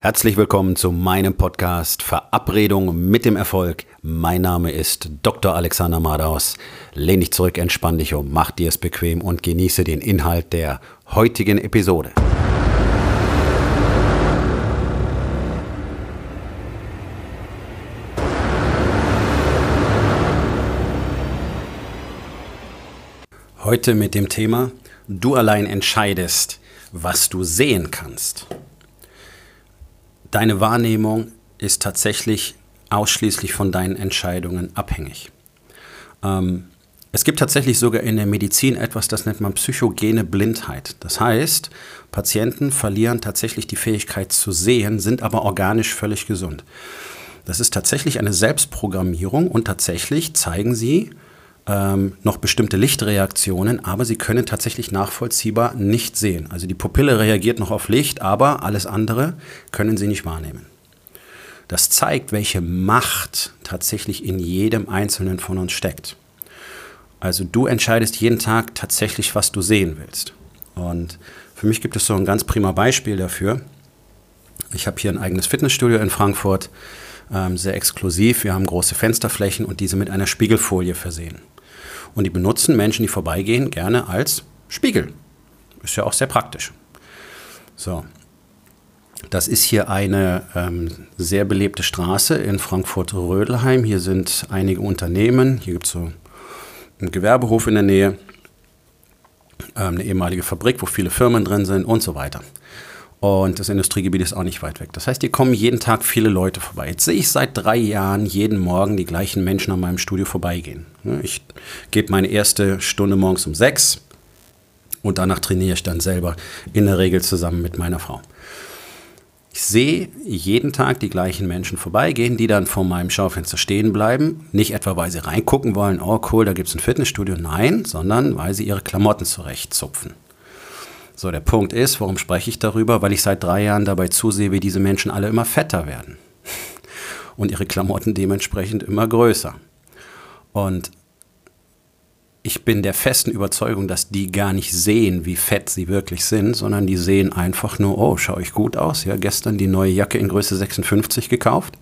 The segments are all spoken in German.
Herzlich willkommen zu meinem Podcast Verabredung mit dem Erfolg. Mein Name ist Dr. Alexander Madaus. Lehn dich zurück, entspann dich um, mach dir es bequem und genieße den Inhalt der heutigen Episode. Heute mit dem Thema: Du allein entscheidest, was du sehen kannst. Deine Wahrnehmung ist tatsächlich ausschließlich von deinen Entscheidungen abhängig. Es gibt tatsächlich sogar in der Medizin etwas, das nennt man psychogene Blindheit. Das heißt, Patienten verlieren tatsächlich die Fähigkeit zu sehen, sind aber organisch völlig gesund. Das ist tatsächlich eine Selbstprogrammierung und tatsächlich zeigen sie noch bestimmte Lichtreaktionen, aber sie können tatsächlich nachvollziehbar nicht sehen. Also die Pupille reagiert noch auf Licht, aber alles andere können sie nicht wahrnehmen. Das zeigt, welche Macht tatsächlich in jedem Einzelnen von uns steckt. Also du entscheidest jeden Tag tatsächlich, was du sehen willst. Und für mich gibt es so ein ganz prima Beispiel dafür. Ich habe hier ein eigenes Fitnessstudio in Frankfurt, sehr exklusiv. Wir haben große Fensterflächen und diese mit einer Spiegelfolie versehen. Und die benutzen Menschen, die vorbeigehen, gerne als Spiegel. Ist ja auch sehr praktisch. So, das ist hier eine sehr belebte Straße in Frankfurt-Rödelheim. Hier sind einige Unternehmen. Hier gibt es so einen Gewerbehof in der Nähe, eine ehemalige Fabrik, wo viele Firmen drin sind und so weiter. Und das Industriegebiet ist auch nicht weit weg. Das heißt, hier kommen jeden Tag viele Leute vorbei. Jetzt sehe ich seit 3 Jahren jeden Morgen die gleichen Menschen an meinem Studio vorbeigehen. Ich gebe meine erste Stunde morgens um 6 und danach trainiere ich dann selber in der Regel zusammen mit meiner Frau. Ich sehe jeden Tag die gleichen Menschen vorbeigehen, die dann vor meinem Schaufenster stehen bleiben. Nicht etwa, weil sie reingucken wollen, oh cool, da gibt es ein Fitnessstudio. Nein, sondern weil sie ihre Klamotten zurechtzupfen. So, der Punkt ist, warum spreche ich darüber? Weil ich seit 3 Jahren dabei zusehe, wie diese Menschen alle immer fetter werden. Und ihre Klamotten dementsprechend immer größer. Und ich bin der festen Überzeugung, dass die gar nicht sehen, wie fett sie wirklich sind, sondern die sehen einfach nur, oh, schaue ich gut aus. Ja, gestern die neue Jacke in Größe 56 gekauft.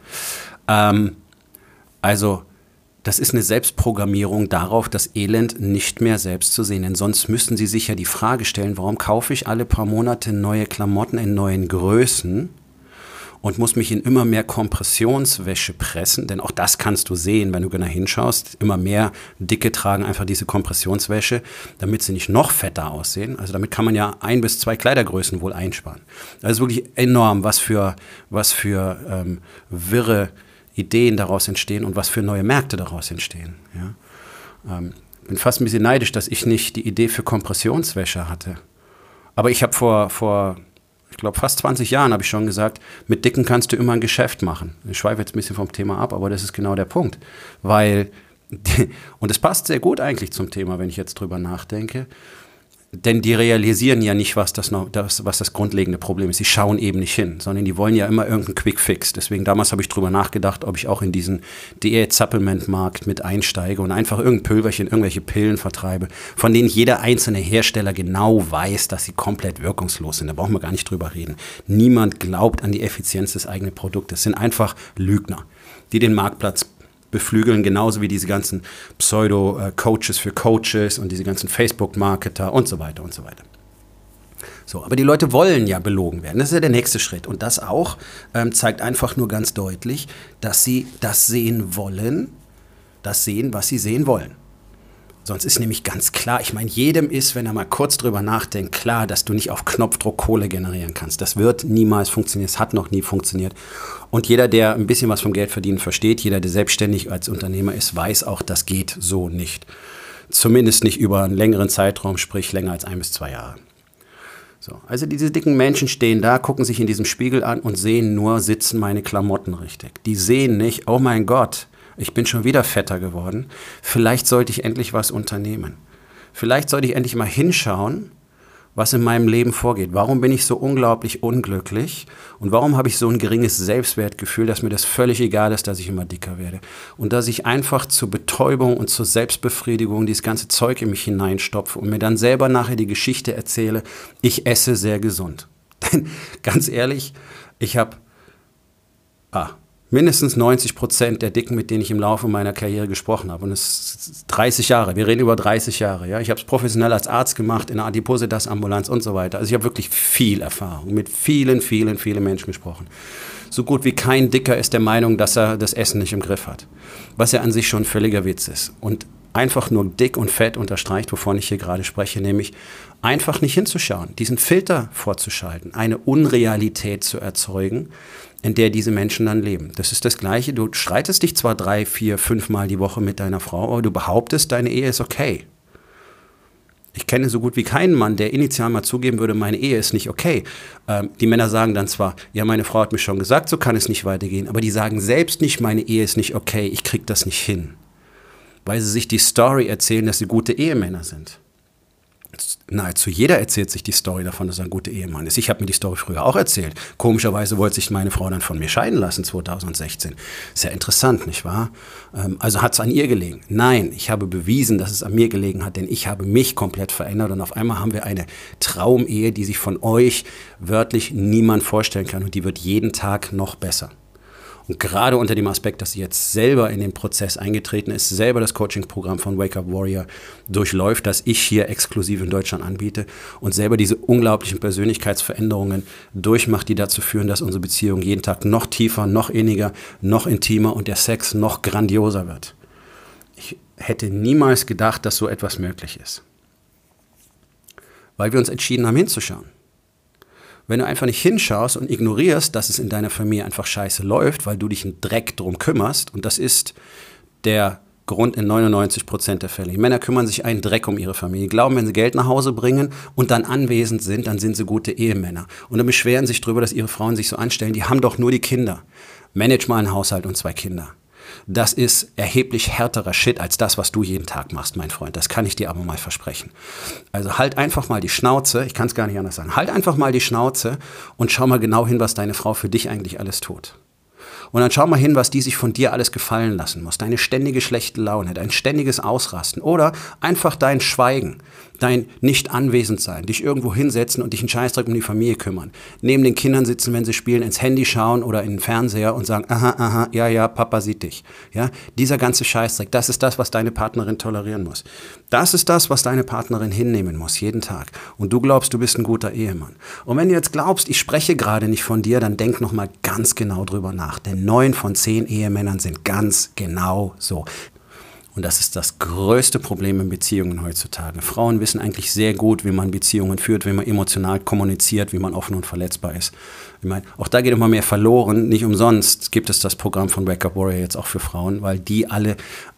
Das ist eine Selbstprogrammierung darauf, das Elend nicht mehr selbst zu sehen. Denn sonst müssten sie sich ja die Frage stellen, warum kaufe ich alle paar Monate neue Klamotten in neuen Größen und muss mich in immer mehr Kompressionswäsche pressen. Denn auch das kannst du sehen, wenn du genau hinschaust. Immer mehr Dicke tragen einfach diese Kompressionswäsche, damit sie nicht noch fetter aussehen. Also damit kann man ja 1 bis 2 Kleidergrößen wohl einsparen. Das ist wirklich enorm, was für wirre Ideen daraus entstehen und was für neue Märkte daraus entstehen. Ja? Bin fast ein bisschen neidisch, dass ich nicht die Idee für Kompressionswäsche hatte. Aber ich habe vor ich glaube, fast 20 Jahren habe ich schon gesagt, mit Dicken kannst du immer ein Geschäft machen. Ich schweife jetzt ein bisschen vom Thema ab, aber das ist genau der Punkt. Und es passt sehr gut eigentlich zum Thema, wenn ich jetzt drüber nachdenke. Denn die realisieren ja nicht, was das grundlegende Problem ist. Sie schauen eben nicht hin, sondern die wollen ja immer irgendeinen Quick-Fix. Deswegen damals habe ich drüber nachgedacht, ob ich auch in diesen Diät-Supplement-Markt mit einsteige und einfach irgendein Pülverchen, irgendwelche Pillen vertreibe, von denen jeder einzelne Hersteller genau weiß, dass sie komplett wirkungslos sind. Da brauchen wir gar nicht drüber reden. Niemand glaubt an die Effizienz des eigenen Produktes. Es sind einfach Lügner, die den Marktplatz beflügeln, genauso wie diese ganzen Pseudo-Coaches für Coaches und diese ganzen Facebook-Marketer und so weiter und so weiter. So, aber die Leute wollen ja belogen werden. Das ist ja der nächste Schritt. Und das auch zeigt einfach nur ganz deutlich, dass sie das sehen wollen, das sehen, was sie sehen wollen. Sonst ist nämlich ganz klar, ich meine, jedem ist, wenn er mal kurz drüber nachdenkt, klar, dass du nicht auf Knopfdruck Kohle generieren kannst. Das wird niemals funktionieren, es hat noch nie funktioniert. Und jeder, der ein bisschen was vom Geldverdienen versteht, jeder, der selbstständig als Unternehmer ist, weiß auch, das geht so nicht. Zumindest nicht über einen längeren Zeitraum, sprich länger als 1 bis 2 Jahre. So, also diese dicken Menschen stehen da, gucken sich in diesem Spiegel an und sehen nur, sitzen meine Klamotten richtig. Die sehen nicht, oh mein Gott, ich bin schon wieder fetter geworden. Vielleicht sollte ich endlich was unternehmen. Vielleicht sollte ich endlich mal hinschauen, was in meinem Leben vorgeht. Warum bin ich so unglaublich unglücklich? Und warum habe ich so ein geringes Selbstwertgefühl, dass mir das völlig egal ist, dass ich immer dicker werde? Und dass ich einfach zur Betäubung und zur Selbstbefriedigung dieses ganze Zeug in mich hineinstopfe und mir dann selber nachher die Geschichte erzähle, ich esse sehr gesund. Denn ganz ehrlich, ich habe Mindestens 90% der Dicken, mit denen ich im Laufe meiner Karriere gesprochen habe. Und es ist 30 Jahre, wir reden über 30 Jahre. Ja? Ich habe es professionell als Arzt gemacht, in der Adipositas-Ambulanz und so weiter. Also ich habe wirklich viel Erfahrung, mit vielen Menschen gesprochen. So gut wie kein Dicker ist der Meinung, dass er das Essen nicht im Griff hat. Was ja an sich schon ein völliger Witz ist. Und einfach nur dick und fett unterstreicht, wovon ich hier gerade spreche, nämlich einfach nicht hinzuschauen, diesen Filter vorzuschalten, eine Unrealität zu erzeugen, in der diese Menschen dann leben. Das ist das Gleiche, du streitest dich zwar 3, 4, 5 Mal die Woche mit deiner Frau, aber du behauptest, deine Ehe ist okay. Ich kenne so gut wie keinen Mann, der initial mal zugeben würde, meine Ehe ist nicht okay. Die Männer sagen dann zwar, ja, meine Frau hat mir schon gesagt, so kann es nicht weitergehen, aber die sagen selbst nicht, meine Ehe ist nicht okay, ich kriege das nicht hin. Weil sie sich die Story erzählen, dass sie gute Ehemänner sind. Nahezu jeder erzählt sich die Story davon, dass er ein guter Ehemann ist. Ich habe mir die Story früher auch erzählt. Komischerweise wollte sich meine Frau dann von mir scheiden lassen, 2016. Sehr interessant, nicht wahr? Also hat es an ihr gelegen? Nein, ich habe bewiesen, dass es an mir gelegen hat, denn ich habe mich komplett verändert und auf einmal haben wir eine Traumehe, die sich von euch wörtlich niemand vorstellen kann und die wird jeden Tag noch besser. Und gerade unter dem Aspekt, dass sie jetzt selber in den Prozess eingetreten ist, selber das Coaching-Programm von Wake Up Warrior durchläuft, das ich hier exklusiv in Deutschland anbiete und selber diese unglaublichen Persönlichkeitsveränderungen durchmacht, die dazu führen, dass unsere Beziehung jeden Tag noch tiefer, noch inniger, noch intimer und der Sex noch grandioser wird. Ich hätte niemals gedacht, dass so etwas möglich ist. Weil wir uns entschieden haben, hinzuschauen. Wenn du einfach nicht hinschaust und ignorierst, dass es in deiner Familie einfach scheiße läuft, weil du dich einen Dreck drum kümmerst, und das ist der Grund in 99% der Fälle. Die Männer kümmern sich einen Dreck um ihre Familie, glauben, wenn sie Geld nach Hause bringen und dann anwesend sind, dann sind sie gute Ehemänner. Und dann beschweren sich darüber, dass ihre Frauen sich so anstellen, die haben doch nur die Kinder. Manage mal einen Haushalt und 2 Kinder. Das ist erheblich härterer Shit als das, was du jeden Tag machst, mein Freund. Das kann ich dir aber mal versprechen. Also halt einfach mal die Schnauze, ich kann es gar nicht anders sagen, halt einfach mal die Schnauze und schau mal genau hin, was deine Frau für dich eigentlich alles tut. Und dann schau mal hin, was die sich von dir alles gefallen lassen muss. Deine ständige schlechte Laune, dein ständiges Ausrasten oder einfach dein Schweigen, dein Nicht-Anwesend-Sein, dich irgendwo hinsetzen und dich einen Scheißdreck um die Familie kümmern. Neben den Kindern sitzen, wenn sie spielen, ins Handy schauen oder in den Fernseher und sagen, aha, ja, Papa sieht dich. Ja, dieser ganze Scheißdreck, das ist das, was deine Partnerin tolerieren muss. Das ist das, was deine Partnerin hinnehmen muss, jeden Tag. Und du glaubst, du bist ein guter Ehemann. Und wenn du jetzt glaubst, ich spreche gerade nicht von dir, dann denk noch mal ganz genau drüber nach. Denn 9 von 10 Ehemännern sind ganz genau so. Und das ist das größte Problem in Beziehungen heutzutage. Frauen wissen eigentlich sehr gut, wie man Beziehungen führt, wie man emotional kommuniziert, wie man offen und verletzbar ist. Ich meine, auch da geht immer mehr verloren. Nicht umsonst gibt es das Programm von Wake Up Warrior jetzt auch für Frauen, weil die alle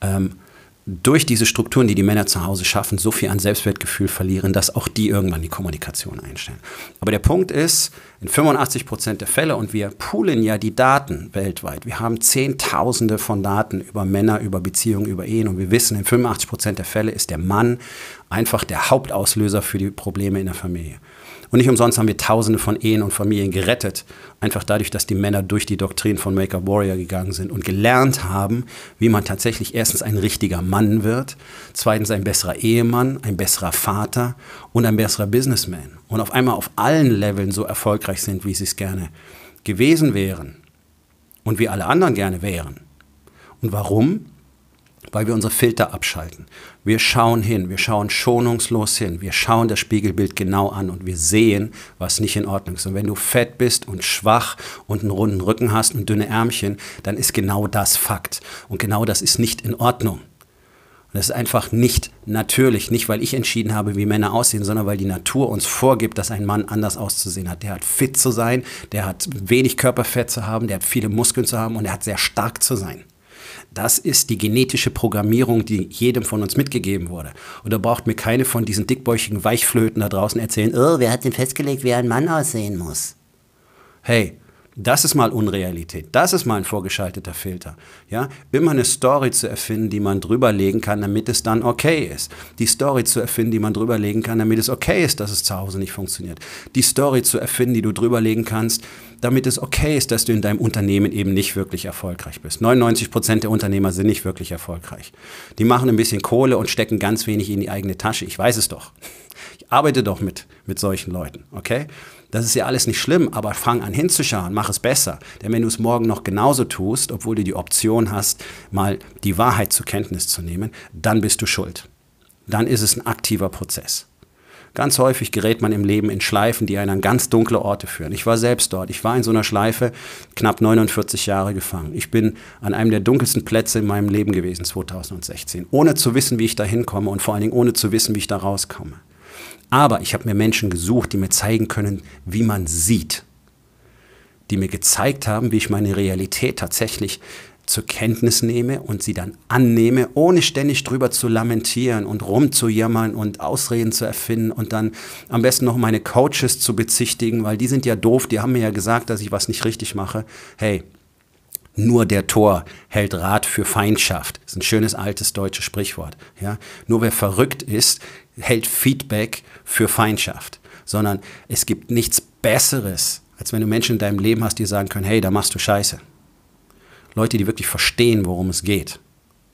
durch diese Strukturen, die die Männer zu Hause schaffen, so viel an Selbstwertgefühl verlieren, dass auch die irgendwann die Kommunikation einstellen. Aber der Punkt ist, in 85% der Fälle, und wir poolen ja die Daten weltweit, wir haben Zehntausende von Daten über Männer, über Beziehungen, über Ehen, und wir wissen, in 85% der Fälle ist der Mann einfach der Hauptauslöser für die Probleme in der Familie. Und nicht umsonst haben wir Tausende von Ehen und Familien gerettet, einfach dadurch, dass die Männer durch die Doktrin von Wake Up Warrior gegangen sind und gelernt haben, wie man tatsächlich erstens ein richtiger Mann wird, zweitens ein besserer Ehemann, ein besserer Vater und ein besserer Businessman. Und auf einmal auf allen Leveln so erfolgreich sind, wie sie es gerne gewesen wären und wie alle anderen gerne wären. Und warum? Weil wir unsere Filter abschalten. Wir schauen hin, wir schauen schonungslos hin, wir schauen das Spiegelbild genau an und wir sehen, was nicht in Ordnung ist. Und wenn du fett bist und schwach und einen runden Rücken hast und dünne Ärmchen, dann ist genau das Fakt. Und genau das ist nicht in Ordnung. Und das ist einfach nicht natürlich, nicht weil ich entschieden habe, wie Männer aussehen, sondern weil die Natur uns vorgibt, dass ein Mann anders auszusehen hat. Der hat fit zu sein, der hat wenig Körperfett zu haben, der hat viele Muskeln zu haben und der hat sehr stark zu sein. Das ist die genetische Programmierung, die jedem von uns mitgegeben wurde. Und da braucht mir keine von diesen dickbäuchigen Weichflöten da draußen erzählen, oh, wer hat denn festgelegt, wie ein Mann aussehen muss? Hey, das ist mal Unrealität, das ist mal ein vorgeschalteter Filter. Ja? Immer eine Story zu erfinden, die man drüberlegen kann, damit es dann okay ist. Die Story zu erfinden, die man drüberlegen kann, damit es okay ist, dass es zu Hause nicht funktioniert. Die Story zu erfinden, die du drüberlegen kannst, damit es okay ist, dass du in deinem Unternehmen eben nicht wirklich erfolgreich bist. 99% der Unternehmer sind nicht wirklich erfolgreich. Die machen ein bisschen Kohle und stecken ganz wenig in die eigene Tasche. Ich weiß es doch. Ich arbeite doch mit solchen Leuten, okay? Das ist ja alles nicht schlimm, aber fang an hinzuschauen, mach es besser. Denn wenn du es morgen noch genauso tust, obwohl du die Option hast, mal die Wahrheit zur Kenntnis zu nehmen, dann bist du schuld. Dann ist es ein aktiver Prozess. Ganz häufig gerät man im Leben in Schleifen, die einen an ganz dunkle Orte führen. Ich war selbst dort. Ich war in so einer Schleife knapp 49 Jahre gefangen. Ich bin an einem der dunkelsten Plätze in meinem Leben gewesen, 2016. Ohne zu wissen, wie ich da hinkomme und vor allen Dingen ohne zu wissen, wie ich da rauskomme. Aber ich habe mir Menschen gesucht, die mir zeigen können, wie man sieht. Die mir gezeigt haben, wie ich meine Realität tatsächlich zur Kenntnis nehme und sie dann annehme, ohne ständig drüber zu lamentieren und rumzujammern und Ausreden zu erfinden und dann am besten noch meine Coaches zu bezichtigen, weil die sind ja doof, die haben mir ja gesagt, dass ich was nicht richtig mache. Hey, nur der Tor hält Rat für Feindschaft. Das ist ein schönes altes deutsches Sprichwort. Ja? Nur wer verrückt ist, hält Feedback für Feindschaft. Sondern es gibt nichts Besseres, als wenn du Menschen in deinem Leben hast, die sagen können, hey, da machst du Scheiße. Leute, die wirklich verstehen, worum es geht.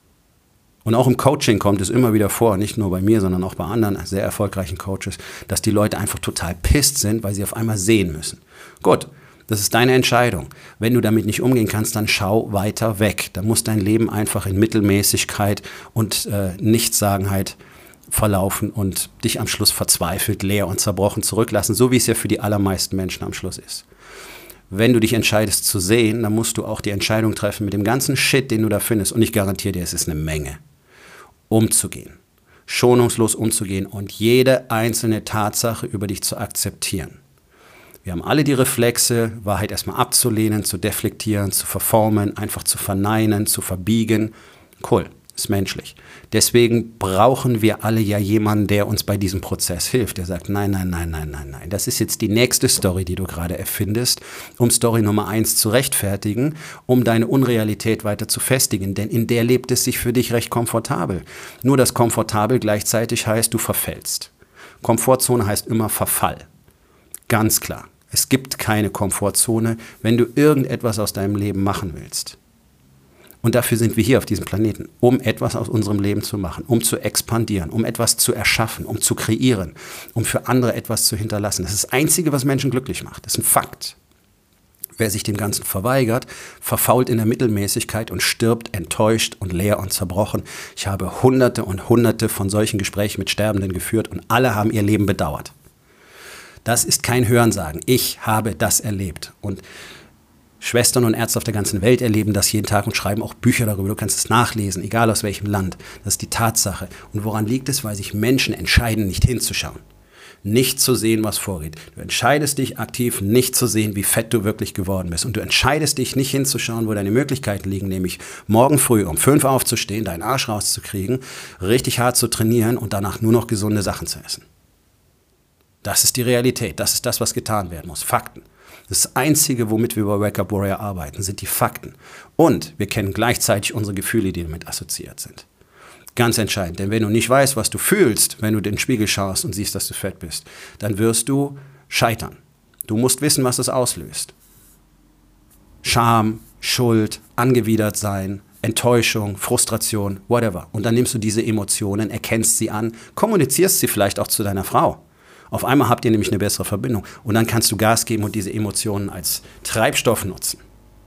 Und auch im Coaching kommt es immer wieder vor, nicht nur bei mir, sondern auch bei anderen sehr erfolgreichen Coaches, dass die Leute einfach total pisst sind, weil sie auf einmal sehen müssen. Gut, das ist deine Entscheidung. Wenn du damit nicht umgehen kannst, dann schau weiter weg. Dann muss dein Leben einfach in Mittelmäßigkeit und Nichtssagenheit verlaufen und dich am Schluss verzweifelt, leer und zerbrochen zurücklassen, so wie es ja für die allermeisten Menschen am Schluss ist. Wenn du dich entscheidest zu sehen, dann musst du auch die Entscheidung treffen, mit dem ganzen Shit, den du da findest, und ich garantiere dir, es ist eine Menge, umzugehen. Schonungslos umzugehen und jede einzelne Tatsache über dich zu akzeptieren. Wir haben alle die Reflexe, Wahrheit erstmal abzulehnen, zu deflektieren, zu verformen, einfach zu verneinen, zu verbiegen. Cool, ist menschlich. Deswegen brauchen wir alle ja jemanden, der uns bei diesem Prozess hilft. Der sagt, nein, nein, nein, nein, nein, nein. Das ist jetzt die nächste Story, die du gerade erfindest, um Story Nummer 1 zu rechtfertigen, um deine Unrealität weiter zu festigen. Denn in der lebt es sich für dich recht komfortabel. Nur dass komfortabel gleichzeitig heißt, du verfällst. Komfortzone heißt immer Verfall. Ganz klar. Es gibt keine Komfortzone, wenn du irgendetwas aus deinem Leben machen willst. Und dafür sind wir hier auf diesem Planeten, um etwas aus unserem Leben zu machen, um zu expandieren, um etwas zu erschaffen, um zu kreieren, um für andere etwas zu hinterlassen. Das ist das Einzige, was Menschen glücklich macht. Das ist ein Fakt. Wer sich dem Ganzen verweigert, verfault in der Mittelmäßigkeit und stirbt enttäuscht und leer und zerbrochen. Ich habe Hunderte und Hunderte von solchen Gesprächen mit Sterbenden geführt und alle haben ihr Leben bedauert. Das ist kein Hörensagen. Ich habe das erlebt. Und Schwestern und Ärzte auf der ganzen Welt erleben das jeden Tag und schreiben auch Bücher darüber. Du kannst es nachlesen, egal aus welchem Land. Das ist die Tatsache. Und woran liegt es? Weil sich Menschen entscheiden, nicht hinzuschauen. Nicht zu sehen, was vorgeht. Du entscheidest dich aktiv, nicht zu sehen, wie fett du wirklich geworden bist. Und du entscheidest dich, nicht hinzuschauen, wo deine Möglichkeiten liegen, nämlich morgen früh um 5 aufzustehen, deinen Arsch rauszukriegen, richtig hart zu trainieren und danach nur noch gesunde Sachen zu essen. Das ist die Realität. Das ist das, was getan werden muss. Fakten. Das Einzige, womit wir bei Wake Up Warrior arbeiten, sind die Fakten. Und wir kennen gleichzeitig unsere Gefühle, die damit assoziiert sind. Ganz entscheidend, denn wenn du nicht weißt, was du fühlst, wenn du in den Spiegel schaust und siehst, dass du fett bist, dann wirst du scheitern. Du musst wissen, was das auslöst. Scham, Schuld, angewidert sein, Enttäuschung, Frustration, whatever. Und dann nimmst du diese Emotionen, erkennst sie an, kommunizierst sie vielleicht auch zu deiner Frau. Auf einmal habt ihr nämlich eine bessere Verbindung und dann kannst du Gas geben und diese Emotionen als Treibstoff nutzen.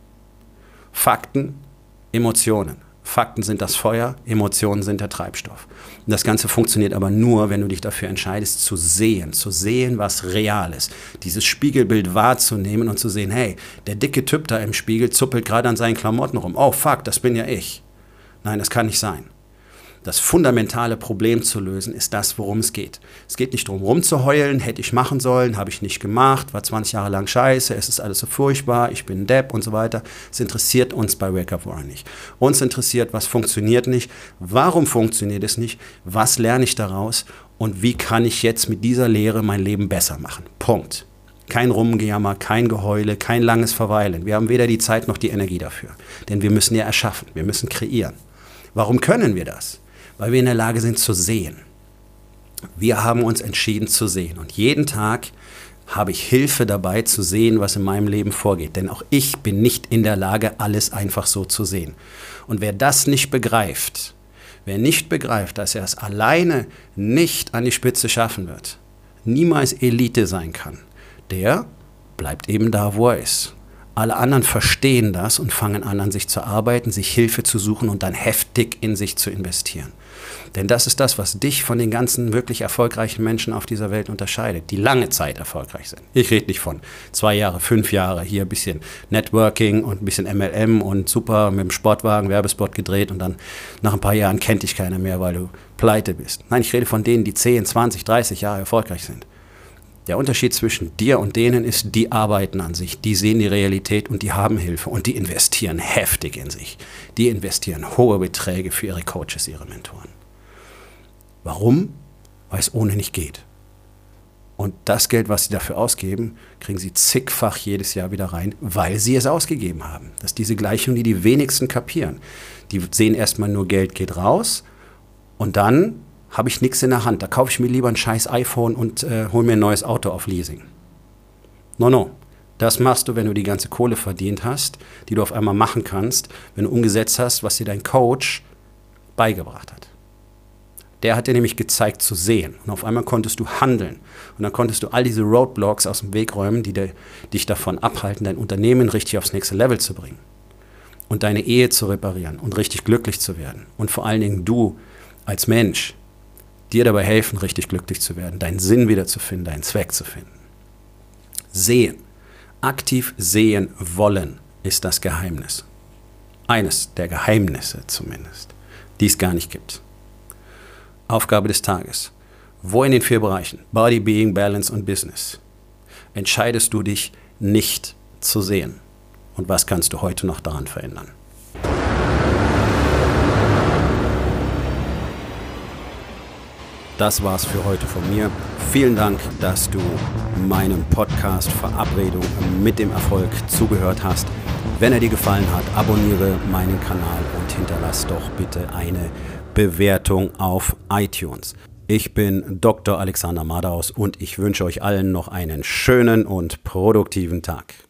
Fakten, Emotionen. Fakten sind das Feuer, Emotionen sind der Treibstoff. Und das Ganze funktioniert aber nur, wenn du dich dafür entscheidest, zu sehen, was real ist. Dieses Spiegelbild wahrzunehmen und zu sehen, hey, der dicke Typ da im Spiegel zuppelt gerade an seinen Klamotten rum. Oh fuck, das bin ja ich. Nein, das kann nicht sein. Das fundamentale Problem zu lösen, ist das, worum es geht. Es geht nicht darum, rumzuheulen, hätte ich machen sollen, habe ich nicht gemacht, war 20 Jahre lang scheiße, es ist alles so furchtbar, ich bin ein Depp und so weiter. Es interessiert uns bei Wake Up Warrior nicht. Uns interessiert, was funktioniert nicht, warum funktioniert es nicht, was lerne ich daraus und wie kann ich jetzt mit dieser Lehre mein Leben besser machen. Punkt. Kein Rumgejammer, kein Geheule, kein langes Verweilen. Wir haben weder die Zeit noch die Energie dafür. Denn wir müssen ja erschaffen, wir müssen kreieren. Warum können wir das? Weil wir in der Lage sind zu sehen. Wir haben uns entschieden zu sehen. Und jeden Tag habe ich Hilfe dabei zu sehen, was in meinem Leben vorgeht. Denn auch ich bin nicht in der Lage, alles einfach so zu sehen. Und wer das nicht begreift, dass er es alleine nicht an die Spitze schaffen wird, niemals Elite sein kann, der bleibt eben da, wo er ist. Alle anderen verstehen das und fangen an sich zu arbeiten, sich Hilfe zu suchen und dann heftig in sich zu investieren. Denn das ist das, was dich von den ganzen wirklich erfolgreichen Menschen auf dieser Welt unterscheidet, die lange Zeit erfolgreich sind. Ich rede nicht von 2 Jahre, 5 Jahre, hier ein bisschen Networking und ein bisschen MLM und super mit dem Sportwagen Werbespot gedreht und dann nach ein paar Jahren kennt dich keiner mehr, weil du pleite bist. Nein, ich rede von denen, die 10, 20, 30 Jahre erfolgreich sind. Der Unterschied zwischen dir und denen ist, die arbeiten an sich, die sehen die Realität und die haben Hilfe und die investieren heftig in sich. Die investieren hohe Beträge für ihre Coaches, ihre Mentoren. Warum? Weil es ohne nicht geht. Und das Geld, was sie dafür ausgeben, kriegen sie zigfach jedes Jahr wieder rein, weil sie es ausgegeben haben. Das ist diese Gleichung, die die wenigsten kapieren. Die sehen erstmal nur, Geld geht raus und dann habe ich nichts in der Hand. Da kaufe ich mir lieber ein scheiß iPhone und hole mir ein neues Auto auf Leasing. No. Das machst du, wenn du die ganze Kohle verdient hast, die du auf einmal machen kannst, wenn du umgesetzt hast, was dir dein Coach beigebracht hat. Der hat dir nämlich gezeigt zu sehen. Und auf einmal konntest du handeln. Und dann konntest du all diese Roadblocks aus dem Weg räumen, die dich davon abhalten, dein Unternehmen richtig aufs nächste Level zu bringen. Und deine Ehe zu reparieren und richtig glücklich zu werden. Und vor allen Dingen du als Mensch, dir dabei helfen, richtig glücklich zu werden, deinen Sinn wiederzufinden, deinen Zweck zu finden. Sehen, aktiv sehen wollen, ist das Geheimnis. Eines der Geheimnisse zumindest, die es gar nicht gibt. Aufgabe des Tages. Wo in den 4 Bereichen, Body, Being, Balance und Business, entscheidest du dich nicht zu sehen? Und was kannst du heute noch daran verändern? Das war's für heute von mir. Vielen Dank, dass du meinem Podcast Verabredung mit dem Erfolg zugehört hast. Wenn er dir gefallen hat, abonniere meinen Kanal und hinterlass doch bitte eine Bewertung auf iTunes. Ich bin Dr. Alexander Madaus und ich wünsche euch allen noch einen schönen und produktiven Tag.